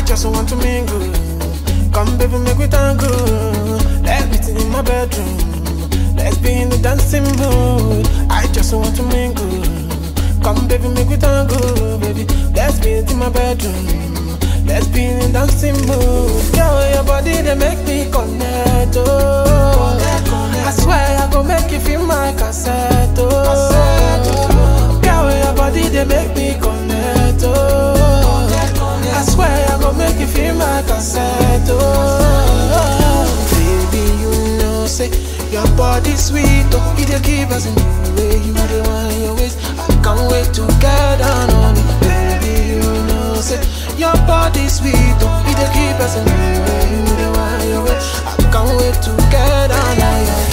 just want to mingle. Come baby, make we tango. Let's meet in my bedroom. Let's be in the dancing mood. I just want to mingle. Come baby, make we tango, baby. Let's be in my bedroom. Let's be in the dancing mood. Girl, your body they make me connect. Oh, I swear I go make you feel my cassette. Oh, girl, your body they make me connect. Oh, I swear I go make you feel my cassette. Oh, baby, you know say your body sweet. Oh, you dey give us a new way. You the one you waste. I can't wait to get down on it, baby. You know say your body sweet. Oh, you dey give us a new way. You the one you waste. I can't wait to get down on it.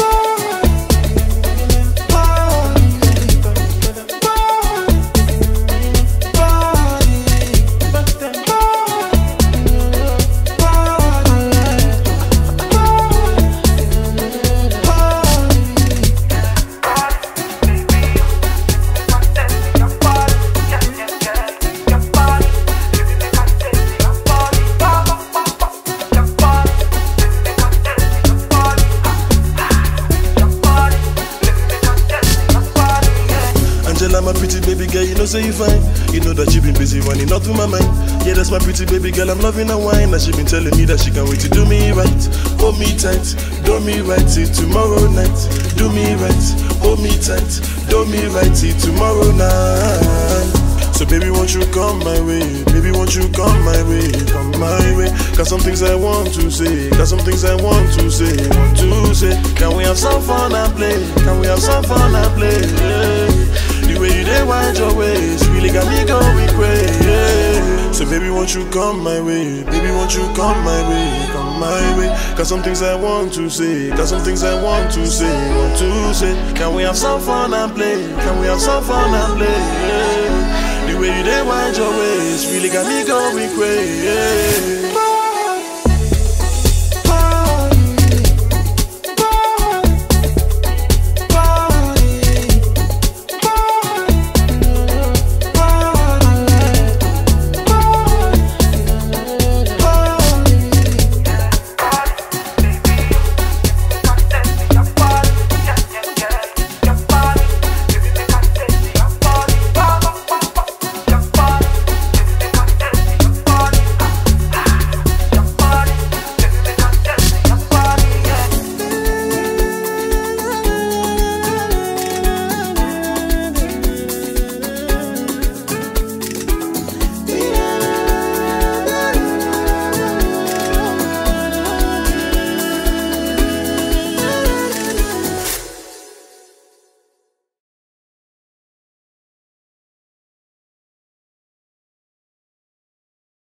My pretty baby girl, you know say you fine. You know that you been busy running all through my mind. Yeah, that's my pretty baby girl, I'm loving her wine. And she been telling me that she can't wait to do me right. Hold me tight, do me right till tomorrow night. Do me right, hold me tight, do me right till tomorrow night. So baby, won't you come my way? Baby, won't you come my way? Come my way. Got some things I want to say. Got some things I want to say. Want to say. Can we have some fun and play? Can we have some fun and play? Yeah. The way you dey wind your waist really got me going crazy. So baby, won't you come my way? Baby, won't you come my way? Come my way. Got some things I want to say. Got some things I want to say. Want to say. Can we have some fun and play? Can we have some fun and play? Yeah. The way you dey wind your waist really got me going crazy.